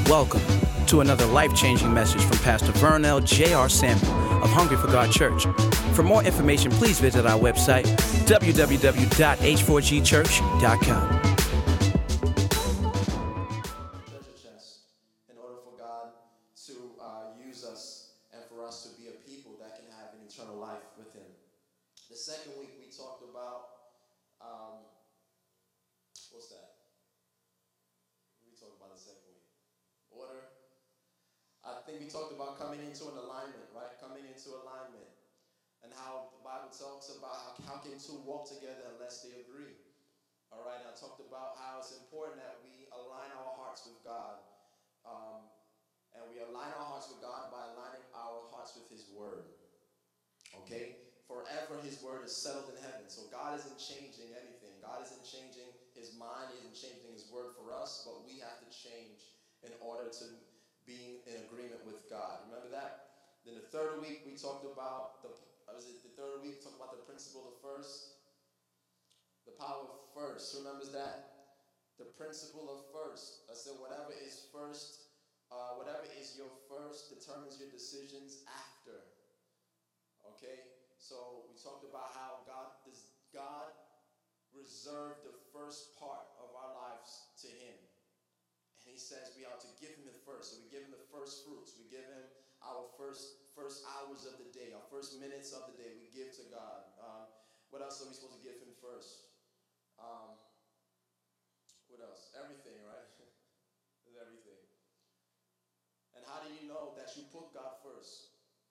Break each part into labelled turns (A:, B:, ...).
A: Welcome to another life-changing message from Pastor Vernell J.R. Samuel of Hungry for God Church. For more information, please visit our website, www.h4gchurch.com.
B: Treasure chest in order for God to use us and for us to be a people that can have an eternal life with Him. The second week we talked about, what's that? What did we talk about the second week? Order. I think we talked about coming into an alignment, right? Coming into alignment. And how the Bible talks about how can two walk together unless they agree. All right, and I talked about how it's important that we align our hearts with God. And we align our hearts with God by aligning our hearts with His Word. Okay? Forever His Word is settled in heaven. So God isn't changing anything. God isn't changing His mind. He isn't changing His Word for us. But we have to change in order to be in agreement with God. Remember that? Then the third week we talked about the principle of first? The power of first. Who remembers that? The principle of first. I said whatever is first, whatever is your first determines your decisions after. Okay? So we talked about how God reserved the first part of our lives to Him. And He says we are to give Him the first. So we give Him the first fruits. We give Him our first hours of the day, our first minutes of the day. We give to God. What else are we supposed to give Him first? What else? Everything, right? Everything. And how do you know that you put God first?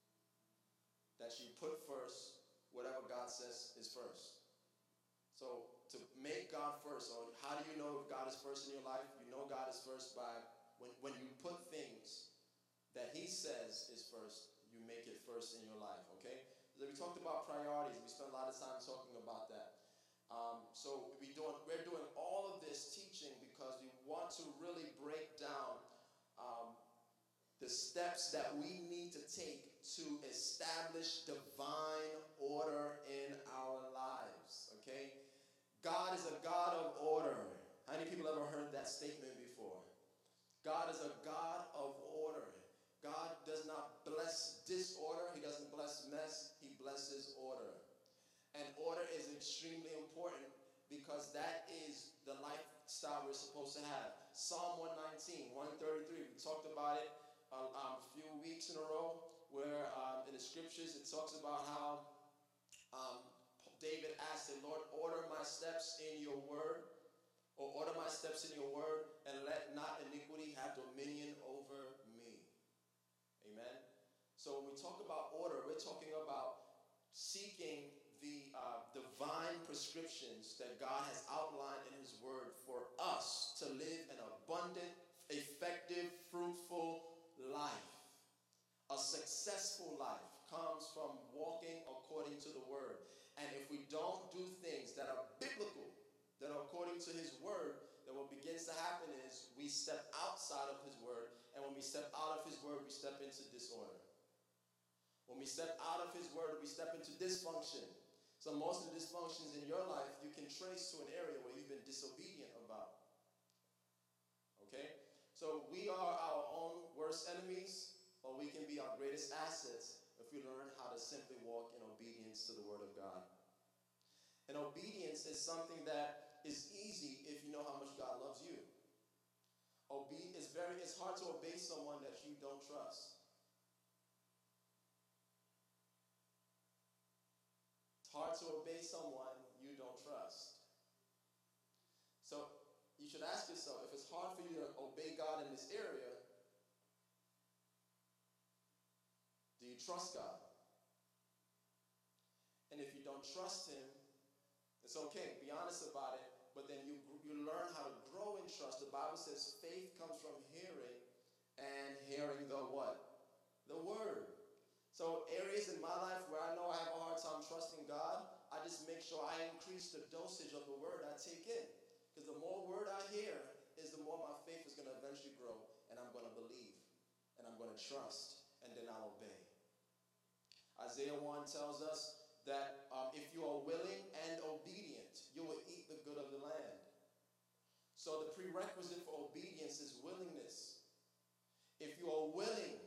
B: That you put first whatever God says is first. So to make God first, or how do you know if God is first in your life? You know God is first by when you put things that He says is first, you make it first in your life, okay? So we talked about priorities. We spent a lot of time talking about that. So we're doing all of this teaching because we want to really break down the steps that we need to take to establish divine order in our lives, okay? God is a God of order. How many people ever heard that statement before? God is a God of order. God does not bless disorder. He doesn't bless mess. He blesses order. And order is extremely important because that is the lifestyle we're supposed to have. Psalm 119, 133, we talked about it a few weeks in a row where in the scriptures it talks about how David asked the Lord, order my steps in your word, or order my steps in your word, and let not iniquity have dominion over me. Amen? So when we talk about order, we're talking about seeking the divine prescriptions that God has outlined in His Word for us to live an abundant, effective, fruitful life. A successful life comes from walking according to the Word. And if we don't do things that are biblical, that are according to His Word, then what begins to happen is we step outside of His Word. And when we step out of His Word, we step into disorder. When we step out of His Word, we step into dysfunction. So most of the dysfunctions in your life, you can trace to an area where you've been disobedient about. Okay? So we are our own worst enemies, or we can be our greatest assets if we learn how to simply walk in obedience to the Word of God. And obedience is something that is easy if you know how much God loves you. It's hard to obey someone that you don't trust. It's hard to obey someone you don't trust. So you should ask yourself, if it's hard for you to obey God in this area, do you trust God? And if you don't trust Him, it's okay, be honest about it, but then you learn how to grow in trust. The Bible says faith comes from hearing, and hearing the what? The Word. So areas in my life where I know I have a hard time trusting God, I just make sure I increase the dosage of the Word I take in. Because the more Word I hear is the more my faith is going to eventually grow, and I'm going to believe, and I'm going to trust, and then I'll obey. Isaiah 1 tells us that if you are willing and obedient, you will eat the good of the land. So the prerequisite for obedience is willingness. if you are willing,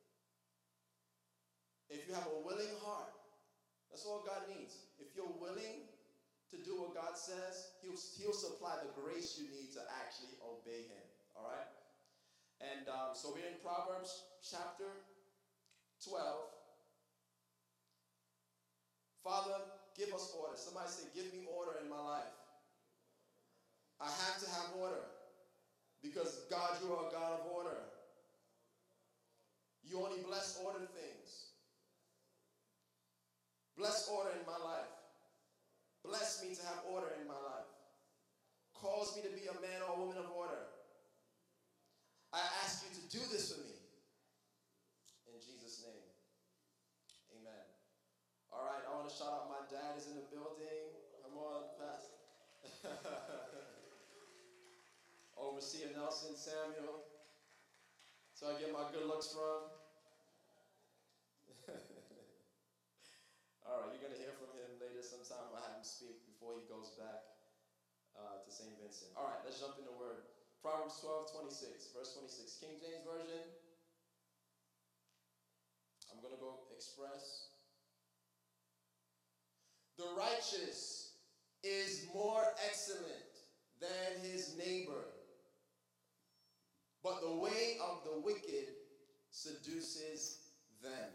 B: if you have a willing heart, that's all God needs. If you're willing to do what God says, He'll supply the grace you need to actually obey Him. All right? And so we're in Proverbs chapter 12. Father, give us order. Somebody say, give me order in my life. I have to have order. Because God, you are a God of order. You only bless ordered things. Bless order in my life. Bless me to have order in my life. Cause me to be a man or a woman of order. I ask you to do this for me. In Jesus' name. Amen. All right, I want to shout out my dad is in the building. Come on, Pastor. Overseer Nelson Samuel. So I get my good looks from. All right, you're going to hear from him later sometime. I'll have him speak before he goes back to St. Vincent. All right, let's jump into the word. Proverbs 12:26, verse 26. King James Version. I'm going to go express. The righteous is more excellent than his neighbor, but the way of the wicked seduces them.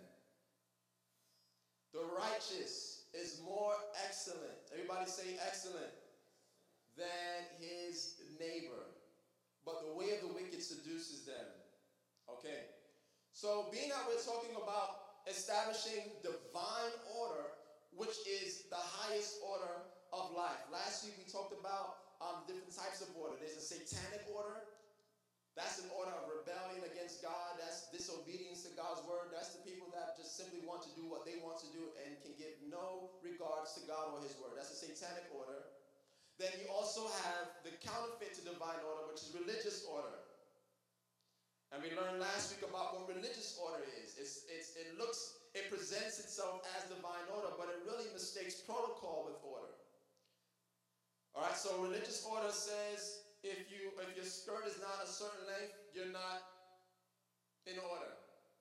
B: The righteous is more excellent. Everybody say excellent. Than his neighbor. But the way of the wicked seduces them. Okay. So being that we're talking about establishing divine order, which is the highest order of life. Last week we talked about different types of order. There's a satanic order. That's an order of rebellion against God. That's disobedience to God's word. That's the people that just simply want to do what they want to do and can give no regards to God or his word. That's a satanic order. Then you also have the counterfeit to divine order, which is religious order. And we learned last week about what religious order is. It presents itself as divine order, but it really mistakes protocol with order. All right, so religious order says if your skirt is not a certain length, you're not in order.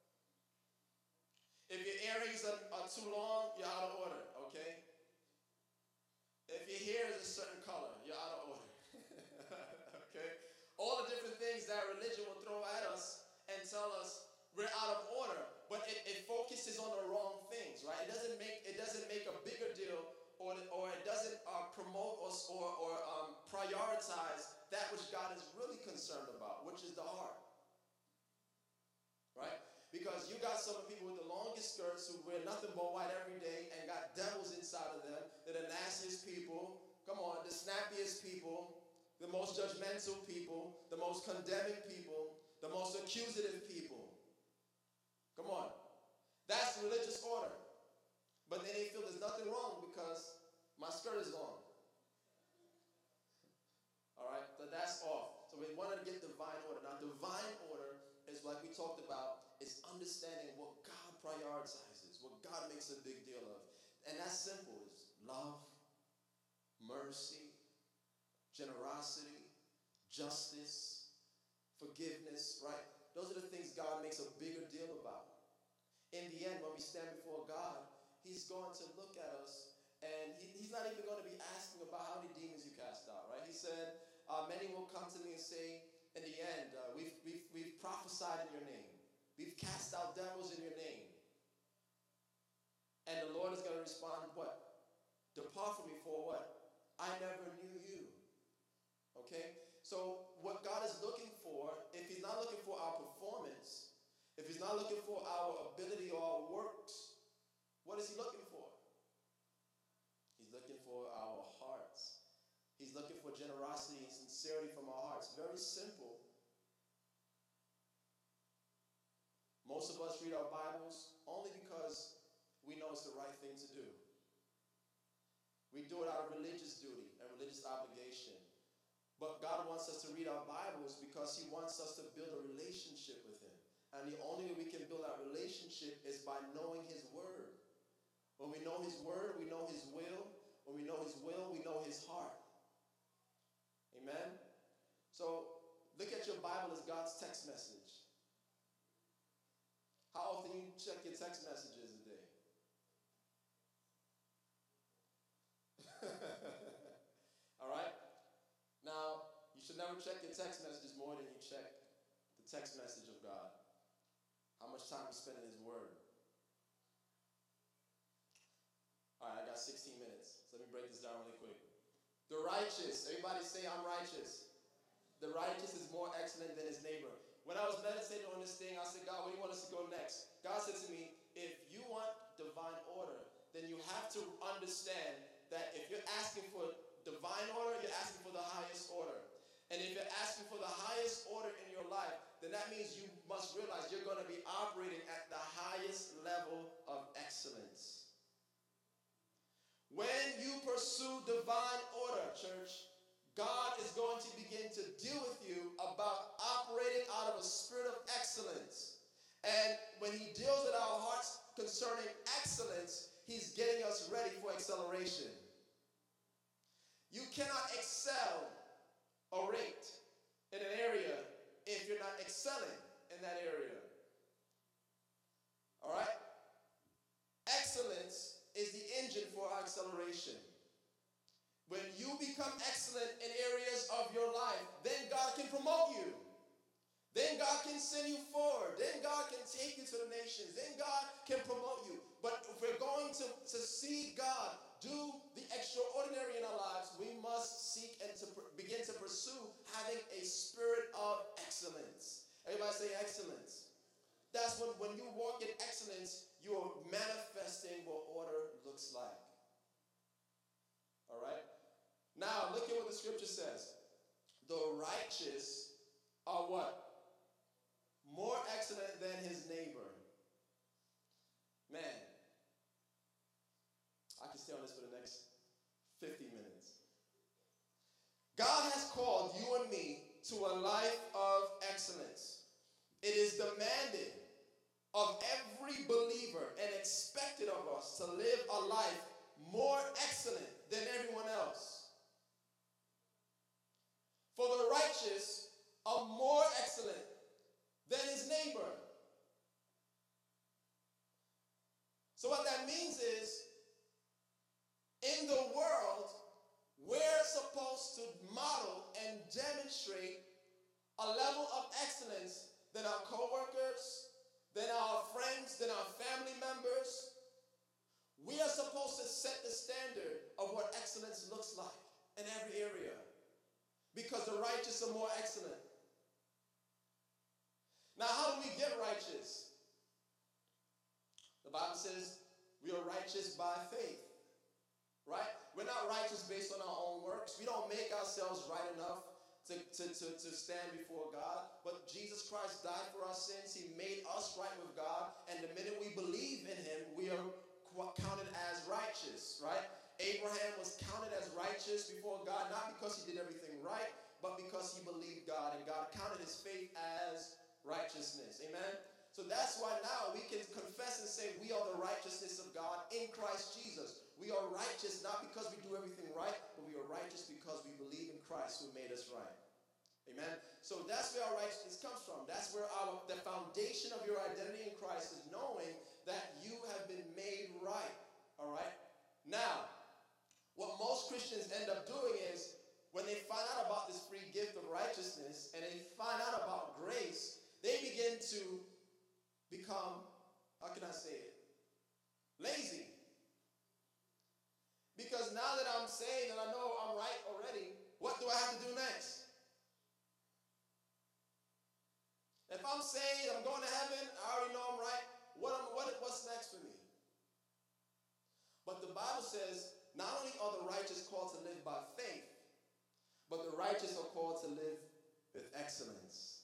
B: If your earrings are too long, you're out of order, okay? If your hair is a certain color, you're out of order. Okay? All the different things that religion will throw at us and tell us we're out of order, but it focuses on the wrong things, right? It doesn't make a bigger deal, or it doesn't promote us or prioritize that which God is really concerned about, which is the heart. Right? Because you got some people with the longest skirts who wear nothing but white every day and got devils inside of them. They're the nastiest people. Come on, the snappiest people, the most judgmental people, the most condemning people, the most accusative people. Come on. That's religious order. But then they feel there's nothing wrong because my skirt is long. All right, so that's off. So we want to get divine order. Now, divine order is, like we talked about, is understanding what God prioritizes, what God makes a big deal of. And that's simple. It's love, mercy, generosity, justice, forgiveness, right? Those are the things God makes a bigger deal about. In the end, when we stand before God, he's going to look at us, and he's not even going to be asking about how many demons you cast out, right? He said, many will come to me and say, in the end, we've prophesied in your name. We've cast out devils in your name. And the Lord is going to respond, what? Depart from me for what? I never knew you. Okay? So what God is looking for, if he's not looking for our performance, if he's not looking for our ability or our works, what is he looking for? He's looking for our hearts. He's looking for generosity and sincerity from our hearts. Very simple. Most of us read our Bibles only because we know it's the right thing to do. We do it out of religious duty and religious obligation. But God wants us to read our Bibles because he wants us to build a relationship with him. And the only way we can build that relationship is by knowing his word. When we know his word, we know his will. When we know his will, we know his heart. Amen? So look at your Bible as God's text message. How often you check your text messages a day? All right? Now, you should never check your text messages more than you check the text message of God. How much time you spend in His Word. All right, I got 16 minutes. So let me break this down really quick. The righteous, everybody say I'm righteous. The righteous is more excellent than his neighbor. When I was meditating on this thing, I said, God, where do you want us to go next? God said to me, if you want divine order, then you have to understand that if you're asking for divine order, you're asking for the highest order. And if you're asking for the highest order in your life, then that means you must realize you're going to be operating at the highest level of excellence. When you pursue divine order, church, God is going to begin to deal with you about operating out of a spirit of excellence. And when He deals with our hearts concerning excellence, He's getting us ready for acceleration. You cannot excel or rate in an area if you're not excelling in that area. All right? Excellence is the engine for our acceleration. When you become excellent in areas of your life, then God can promote you. Then God can send you forward. Then God can take you to the nations. Then God can promote you. But if we're going to see God do the extraordinary in our lives, we must seek and to begin to pursue having a spirit of excellence. Everybody say excellence. That's when you walk in excellence, you're manifesting what order looks like. All right? Now, look at what the scripture says. The righteous are what? More excellent than his neighbor. Man, I can stay on this for the next 50 minutes. God has called you and me to a life of excellence. It is demanded of every believer and expected of us to live a life more excellent than everyone else. For the righteous are more excellent than his neighbor. So what that means is, in the world, we're supposed to model and demonstrate a level of excellence than our coworkers, than our friends, than our family members. We are supposed to set the standard of what excellence looks like in every area. Because the righteous are more excellent. Now, how do we get righteous? The Bible says we are righteous by faith. Right? We're not righteous based on our own works. We don't make ourselves right enough to stand before God. But Jesus Christ died for our sins. He made us right with God. And the minute we believe in Him, we are counted as righteous. Right? Abraham was counted as righteous before God, not because he did everything right, but because he believed God, and God counted his faith as righteousness. Amen? So that's why now we can confess and say we are the righteousness of God in Christ Jesus. We are righteous not because we do everything right, but we are righteous because we believe in Christ who made us right. Amen? So that's where our righteousness comes from. That's where the foundation of your identity in Christ is knowing that you have been made right. All right? Now, what most Christians end up doing is, when they find out about this free gift of righteousness and they find out about grace, they begin to become, how can I say it, lazy. Because now that I'm saved and I know I'm right already, what do I have to do next? If I'm saved, I'm going to heaven, I already know I'm right, what's next for me? But the Bible says, not only are the righteous called to live by faith, but the righteous are called to live with excellence.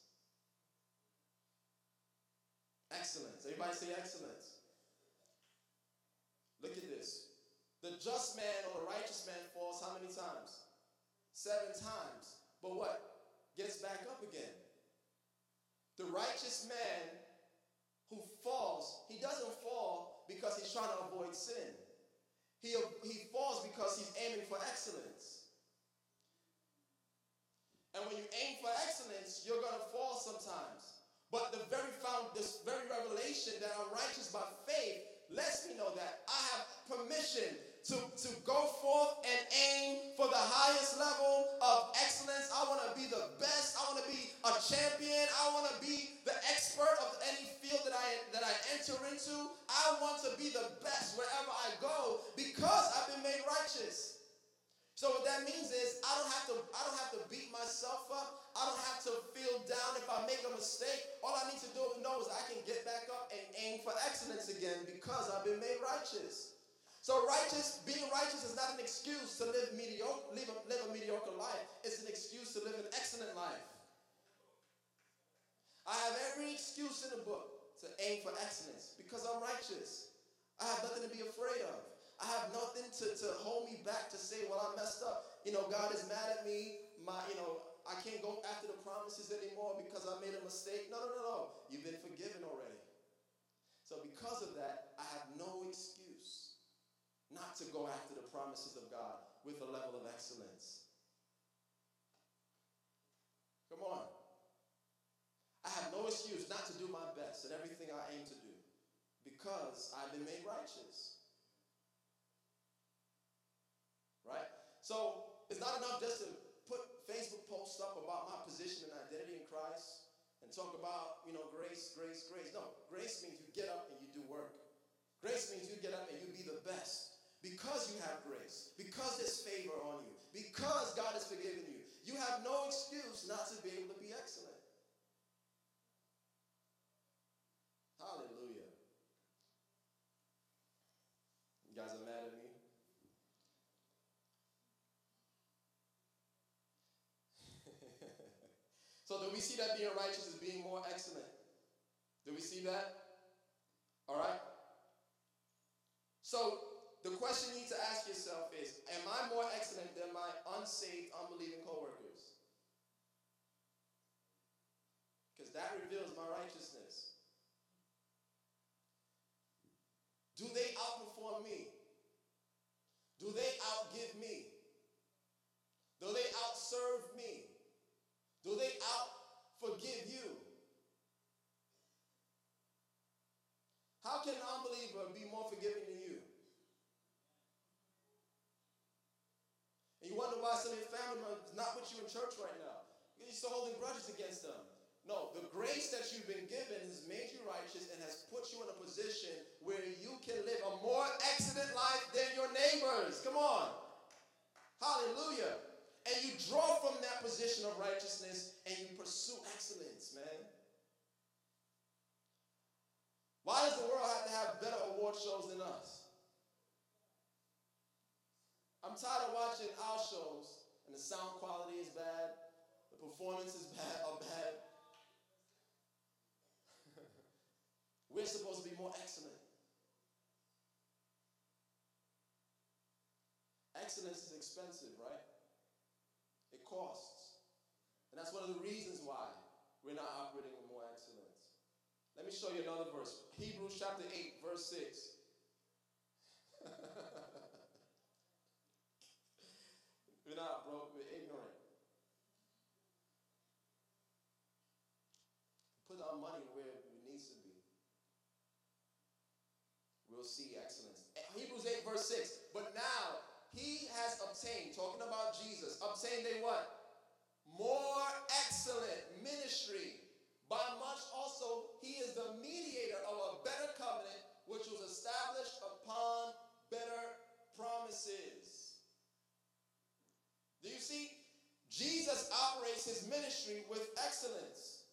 B: Excellence. Everybody say excellence. Look at this. The just man or the righteous man falls how many times? 7 times. But what? Gets back up again. The righteous man who falls, he doesn't fall because he's trying to avoid sin. He falls because he's aiming for excellence. And when you aim for excellence, you're going to fall sometimes. But this very revelation that I'm righteous by faith lets me know that I have permission to go forth and aim for the highest level of excellence. I want to be the best. I want to be a champion. I want to be the expert of any field that I enter into. I want to be the best wherever I go because I've been made righteous. So what that means is I don't have to beat myself up. I don't have to feel down if I make a mistake. All I need to know is I can get back up and aim for excellence again because I've been made righteous. So being righteous is not an excuse to live a mediocre life. It's an excuse to live an excellent life. I have every excuse in the book to aim for excellence because I'm righteous. I have nothing to be afraid of. I have nothing to hold me back to say, well, I messed up. God is mad at me. I can't go after the promises anymore because I made a mistake. No. You've been forgiven already. So because of that, I have no excuse not to go after the promises of God with a level of excellence. Come on. I have no excuse not to do my best at everything I aim to do because I've been made righteous. Right? So it's not enough just to put Facebook posts up about my position and identity in Christ and talk about, grace. No, grace means you get up and you do work. Grace means you get up and you be the best because you have grace, because there's favor on you, because God has forgiven you. You have no excuse not to be able to be excellent. Hallelujah. You guys are mad at me? So do we see that being righteous is being more excellent? Do we see that? All right. So the question you need to ask yourself is, am I more excellent than my unsaved, unbelieving coworkers? Because that reveals my righteousness. Do they outperform me? Do they outgive me? Do they outserve me? Do they outforgive you? How can an unbeliever be more forgiving than you? And you wonder why some of your family members not with you in church right now. You're still holding grudges against them. No, the grace that you've been given has made you righteous and has put you in a position where you can live a more excellent life than your neighbors. Come on. Hallelujah. And you draw from that position of righteousness and you pursue excellence, man. Why does the world have to have better award shows than us? I'm tired of watching our shows and the sound quality is bad, the performance is bad. We're supposed to be more excellent. Excellence is expensive, right? It costs. And that's one of the reasons why we're not operating with more excellence. Let me show you another verse. Hebrews chapter 8, verse 6. We're not broke, we're ignorant. Put our money where it needs to be. We'll see excellence. Hebrews 8, verse 6. But now, he has obtained, talking about Jesus, obtained a what? More excellent ministry. By much also, he is the mediator of a better covenant, which was established upon better promises. Do you see? Jesus operates his ministry with excellence.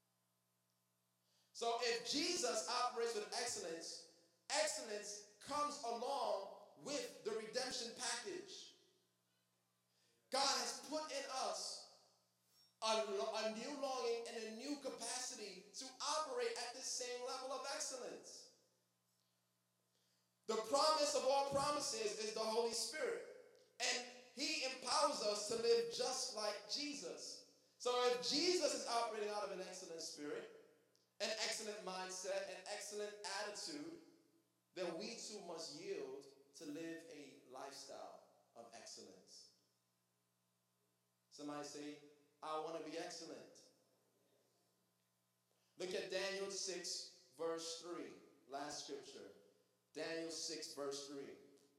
B: So if Jesus operates with excellence, excellence comes along with the redemption package. God has put in us a new longing and a new capacity to operate at the same level of excellence. The promise of all promises is the Holy Spirit. And he empowers us to live just like Jesus. So if Jesus is operating out of an excellent spirit, an excellent mindset, an excellent attitude, then we too must yield to live a lifestyle of excellence. Somebody say, I want to be excellent. Look at Daniel 6, verse 3. Last scripture. Daniel 6, verse 3.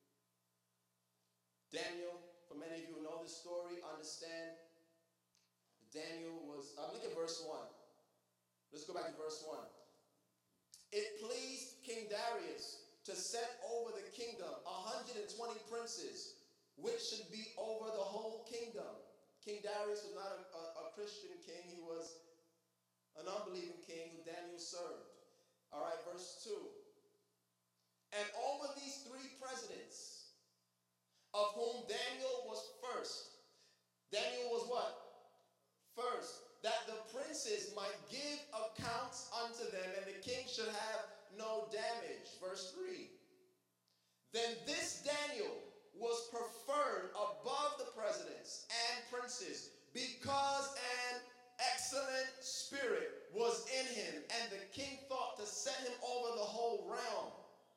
B: Daniel, for many of you who know this story, understand Daniel was, look at verse 1. Let's go back to verse 1. It pleased King Darius to set over the kingdom 120 princes, which should be over the whole kingdom. King Darius was not a Christian king. He was an unbelieving king who Daniel served. All right, verse 2. And over these three presidents, of whom Daniel was first. Daniel was what? First. That the princes might give accounts unto them, and the king should have no damage. Verse 3. Then this Daniel was preferred above the presidents and princes, because an excellent spirit was in him, and the king thought to set him over the whole realm.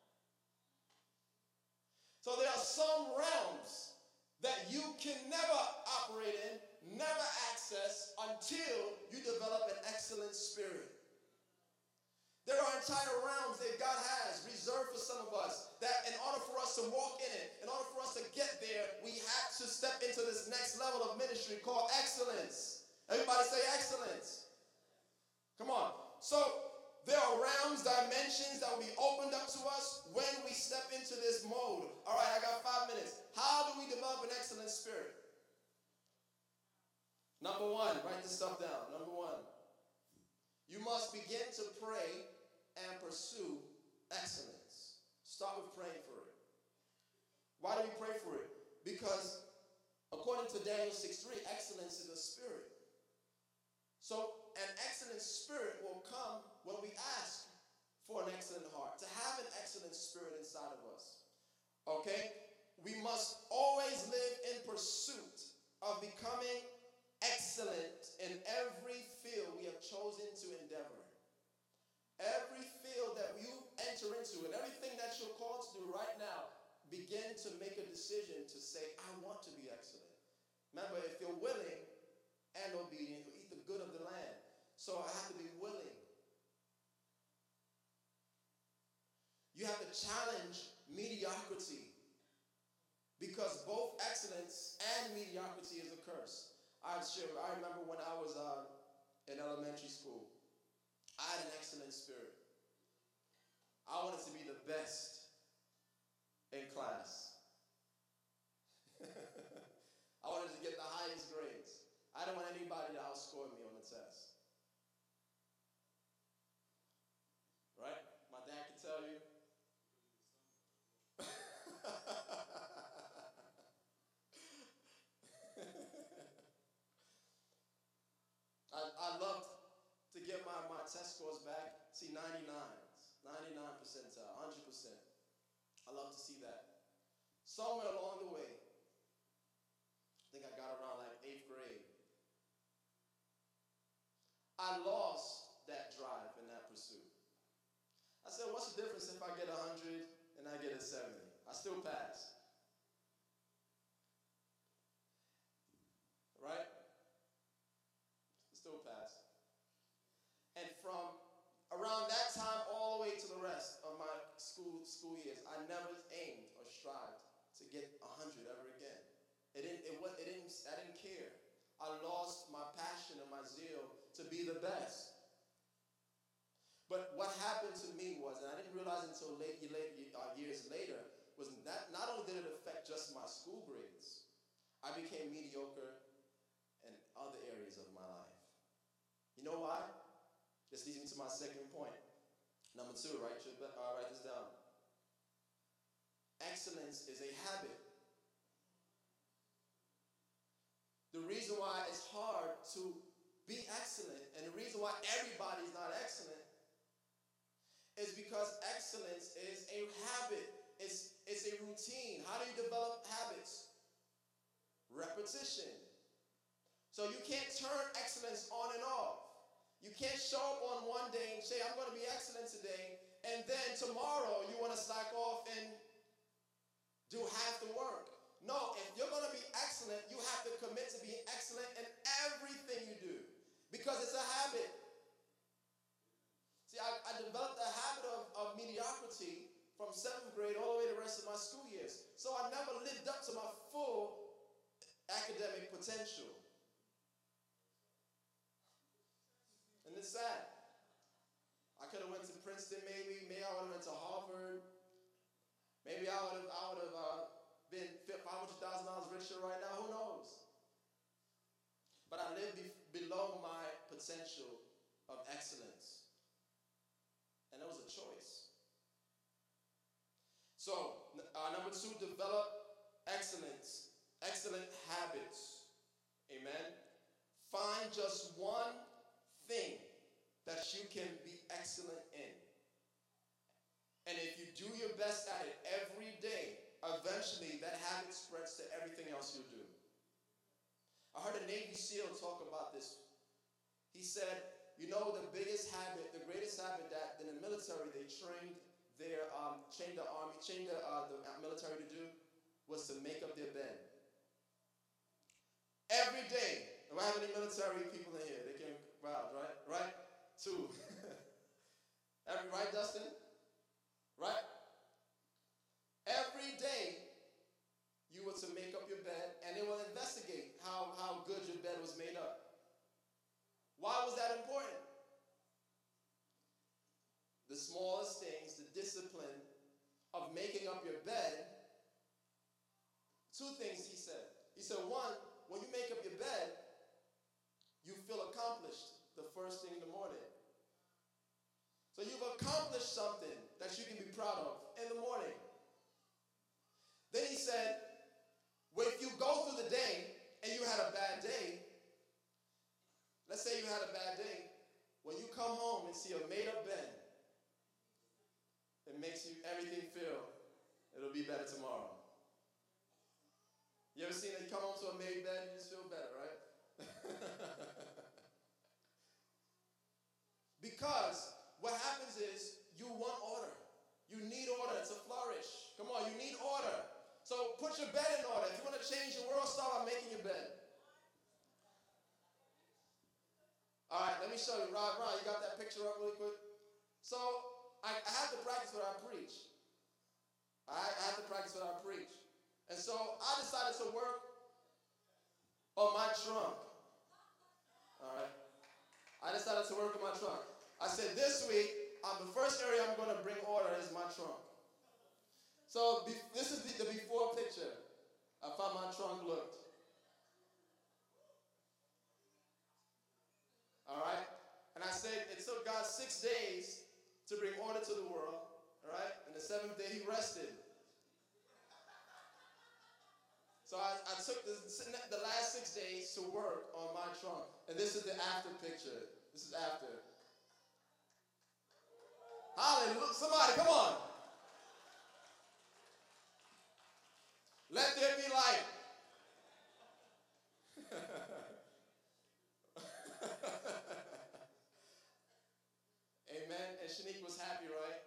B: So there are some realms that you can never operate in, never access, until you develop an excellent spirit. There are entire realms that God has reserved for some of us, that in order for us to walk in it, in order for us to get there, we have to step into this next level of ministry called excellence. Everybody say excellence. Come on. So there are realms, dimensions that will be opened up to us when we step into this mode. All right, I got 5 minutes. How do we develop an excellent spirit? Number one, write this stuff down. Number one, you must begin to pray and pursue excellence. Start with praying for it. Why do we pray for it? Because according to Daniel 6:3, excellence is a spirit. So an excellent spirit will come when we ask for an excellent heart, to have an excellent spirit inside of us. Okay? We must always live in pursuit of becoming excellent in every field we have chosen to endeavor. Every field that you enter into and everything that you're called to do right now, begin to make a decision to say, I want to be excellent. Remember, if you're willing and obedient, you'll eat the good of the land. So I have to be willing. You have to challenge mediocrity, because both excellence and mediocrity is a curse. I remember when I was in elementary school, I had an excellent spirit. I wanted to be the best in class. I wanted to get the highest grades. I didn't want anybody to outscore me on the test. Right? My dad can tell you. I loved to get my test scores back. See, 99s, 99 percentile, 100%. I love to see that. Somewhere along the way, I think I got around like 8th grade, I lost that drive in that pursuit. I said, what's the difference if I get 100 and I get a 70? I still pass. Right? Still pass. And from around that time all the way to the rest of my school years, I never aimed or strived to get 100 ever again. I didn't care. I lost my passion and my zeal to be the best. But what happened to me was, and I didn't realize until years later, was that not only did it affect just my school grades, I became mediocre in other areas of my life. You know why? This leads me to my second point. Number 2, write this down. Excellence is a habit. The reason why it's hard to be excellent, and the reason why everybody's not excellent, is because excellence is a habit. It's a routine. How do you develop habits? Repetition. So you can't turn excellence on and off. You can't show up on one day and say, I'm going to be excellent today, and then tomorrow you want to slack off and do half the work. No, if you're going to be excellent, you have to commit to being excellent in everything you do, because it's a habit. from 7th grade all the way to the rest of my school years. So I never lived up to my full academic potential. And it's sad. I could have went to Princeton maybe I would have went to Harvard. Maybe I would have been $500,000 richer right now, who knows? But I lived below my potential of excellence. And it was a choice. So, number 2, develop excellence. Excellent habits. Amen. Find just one thing that you can be excellent in. And if you do your best at it every day, eventually that habit spreads to everything else you do. I heard a Navy SEAL talk about this. He said, you know, the greatest habit that in the military they trained the military to do was to make up their bed. Every day. Do I have any military people in here? They can vouch, right? Right? 2. Right, Dustin? Right? Every day you were to make up your bed, and they will investigate how good your bed was made up. Why was that important? The smallest things, the discipline of making up your bed. 2 things he said. He said, 1, when you make up your bed, you feel accomplished the first thing in the morning. So you've accomplished something that you can be proud of in the morning. Then he said, well, if you go through the day and you had a bad day, let's say you had a bad day, when you come home and see a made-up bed, it makes everything feel it'll be better tomorrow. You ever seen that you come home to a made bed, you just feel better, right? Because what happens is you want order. You need order to flourish. Come on, you need order. So put your bed in order. If you want to change your world, start by making your bed. All right, let me show you. Ron, you got that picture up really quick? So I have to practice what I preach. I have to practice what I preach. And so I decided to work on my trunk. All right? I decided to work on my trunk. I said this week, the first area I'm going to bring order is my trunk. So this is the before picture of how my trunk looked. All right? And I said it took God 6 days to bring order to the world. All right? And the 7th day he rested. So I took the last 6 days to work on my trunk. And this is the after picture. This is after. Hallelujah. Somebody, come on. Let there be light. Amen. And Shanique was happy, right?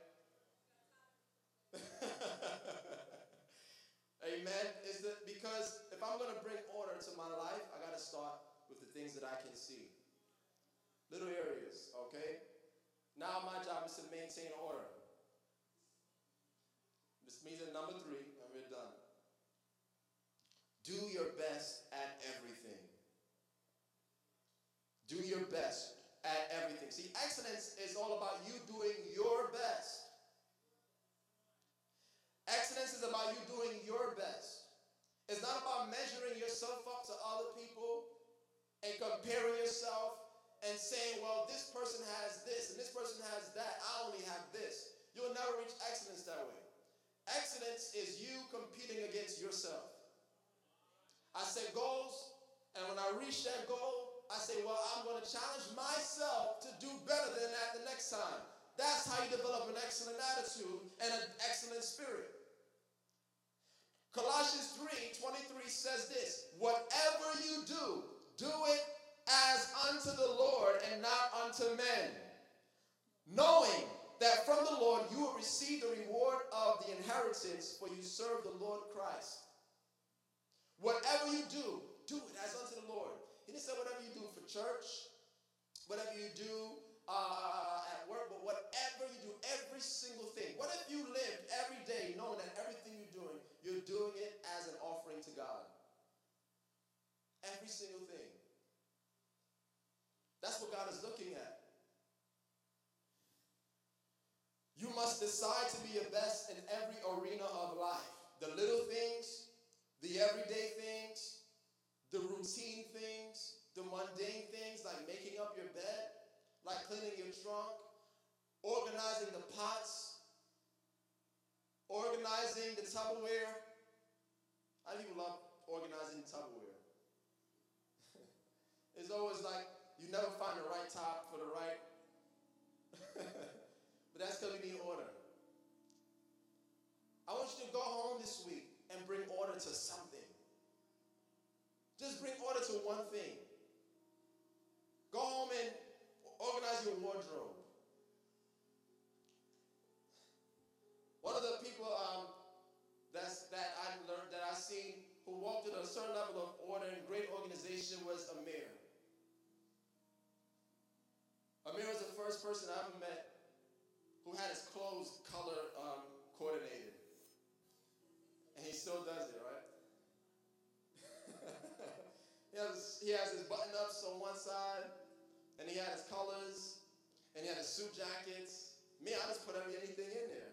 B: Amen. Because if I'm going to bring order to my life, I got to start with the things that I can see. Little areas, okay? Now my job is to maintain order. This means that number 3, and we're done. Do your best at everything. Do your best at everything. See, excellence is all about you doing your best. Excellence is about you doing your best. It's not about measuring yourself up to other people and comparing yourself and saying, well, this person has this and this person has that. I only have this. You'll never reach excellence that way. Excellence is you competing against yourself. I set goals, and when I reach that goal, I say, well, I'm going to challenge myself to do better than that the next time. That's how you develop an excellent attitude and an excellent spirit. Colossians 3:23 says this, whatever you do, do it as unto the Lord and not unto men, knowing that from the Lord you will receive the reward of the inheritance, for you serve the Lord Christ. Whatever you do it as unto the Lord. He didn't say whatever you do for church, whatever you do at work, but whatever you do, every single thing. What if you lived every every single thing. That's what God is looking at. You must decide to be your best in every arena of life. The little things, the everyday things, the routine things, the mundane things like making up your bed, like cleaning your trunk, organizing the pots, organizing the Tupperware. I even love organizing Tupperware. It's always like you never find the right top for the right. But that's because we need order. I want you to go home this week and bring order to something. Just bring order to one thing. Go home and organize your wardrobe. One of the people that I learned, that I seen, who walked in a certain level of order and great organization was Amir. Amir was the first person I ever met who had his clothes color coordinated. And he still does it, right? He has his button-ups on one side, and he had his colors, and he had his suit jackets. Me, I just put anything in there.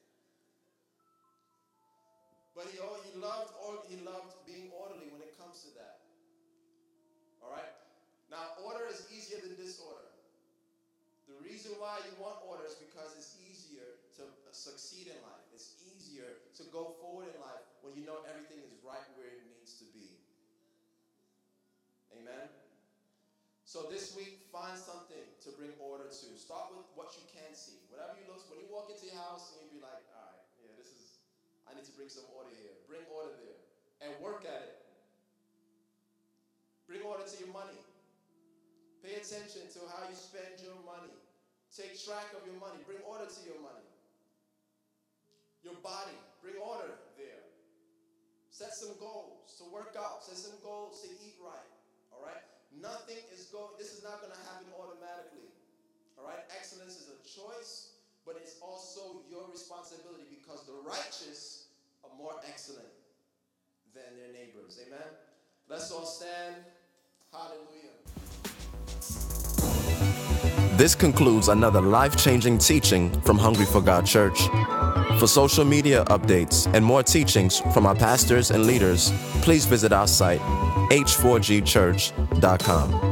B: But he loved being orderly when it comes to that. All right? Now, order is easier than disorder. The reason why you want order is because it's easier to succeed in life. It's easier to go forward in life when you know everything is right where it needs to be. Amen? So this week, find something to bring order to. Start with what you can see. Whatever you look, when you walk into your house, you'll be like, all right, yeah, I need to bring some order here. Bring order there. And work at it. Bring order to your money. Pay attention to how you spend your money. Take track of your money. Bring order to your money. Your body, bring order there. Set some goals to work out. Set some goals to eat right. All right? This is not going to happen automatically. All right? Excellence is a choice, but it's also your responsibility because the righteous are more excellent than their neighbors. Amen? Let's all stand. Hallelujah.
C: This concludes another life-changing teaching from Hungry for God Church. For social media updates and more teachings from our pastors and leaders, please visit our site, h4gchurch.com.